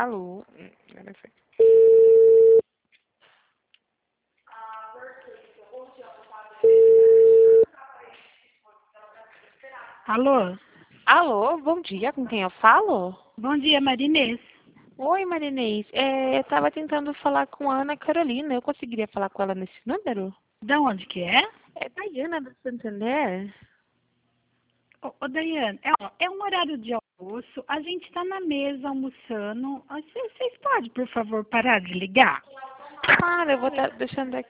Alô? Agora foi. Alô? Alô, bom dia, com quem eu falo? Bom dia, Marinês. Oi, Marinês. Eu tava tentando falar com a Ana Carolina. Eu conseguiria falar com ela nesse número? Da onde que é? É Daiana do Santander? Ô Daiane, é um horário de almoço, a gente tá na mesa almoçando. Vocês podem, por favor, parar de ligar? Claro, eu vou estar deixando aqui.